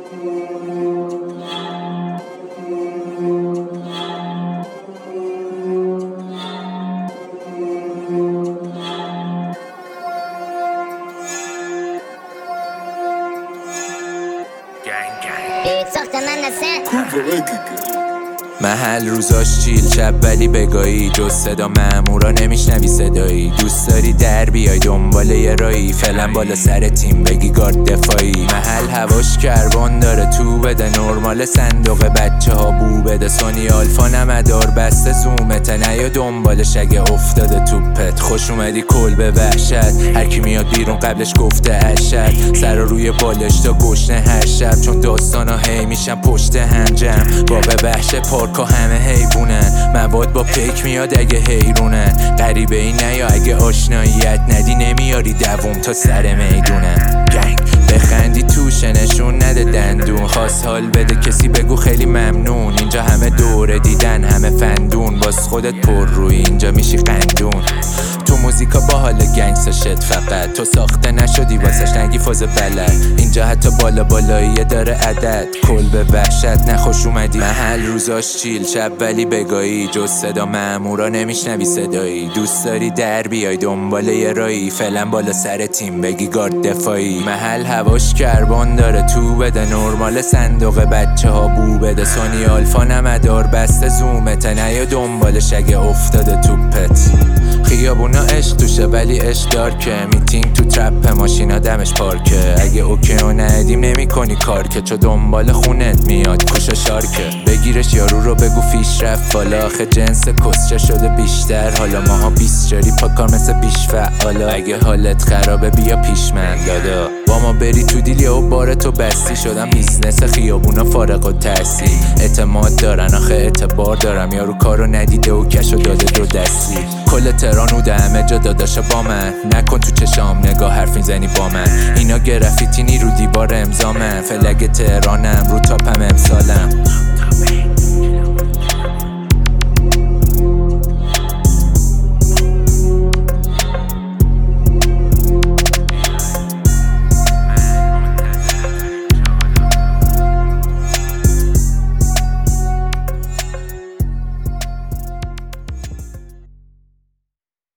محل روزاش چیل، شب ولی بگاهی، جز صدا مامورا نمیشنوی صدایی. دوست داری در بیای دنبال یه رایی، فعلا بالا سر تیم بگی گارد دفاعی. محل هواش کربن داره تو بده، نرمال صندوق بچه ها بو بده. سونی آلفا نمدار بسته زومته، نیا دنبالش اگه افتاده توپت. خوش اومدی کل به وحشت، هرکی میاد بیرون قبلش گفته اشد. سر روی بالش تا گشنه هر شب، چون داستانا هی میشن پشت هم جمع. با به وحش پارکا همه حیوونن، مواد با پیک میاد اگه حیرونن. غریبه ای نیا اگه آشناییت ندی، نمیاری دووم تا سر میدونن. گنگ بخندی توشه نشون نده دندون، خواست حال بده کسی بگو خیلی ممنون. اینجا همه دوره دیدن همه فندون، باز خودت پر روی اینجا میشی قندون. تو موزیکا با حال گنگسا شد، فقط تو ساخته نشدی واسش نگی فاز بلد. اینجا حتی بالا بالاییه داره عدد، کل به وحشت نخوش اومدی. محل روزاش چیل، شب ولی بگاهی، جز صدا مامورا نمیشنوی صدایی. دوست داری در بیای دنبال یه رایی، فعلا بالا سر تیم بگی گارد دفاعی. محل هواش کربن داره تو بده، نرمال صندوق بچه ها بو بده. سونی آلفا نمدار بسته زومته، نیا دنبالش اگه افتاده توپت. خیابونا عشق توشه ولی عشق دارکه، میتینگ تو ترپ ماشینا دمش پارکه. اگه اوکی و ندیم نمی کنی کار که، چو دنبال خونت میاد کوش شارکه. بگیرش یارو رو بگو فیش رفت بالا، آخه جنس کسچه شده بیشتر. حالا ماها 20 جاری پاکار مثل بیش فعالا، اگه حالت خرابه بیا پیش من دادا. با ما بری تو دیل یا بار تو بستی، شدم بیزنس خیابونا فارغ و تحصیل. اعتماد دارن آخه اعتبار دارم، یارو کارو ندیده و کشو داده دو دستی. کل تهران اوده همه جا داداشا با من، نکن تو چشام نگاه حرف میزنی با من. اینا گرافیتینی رو دیوار امضا من، فلگ تهرانم رو تاپم امسالم.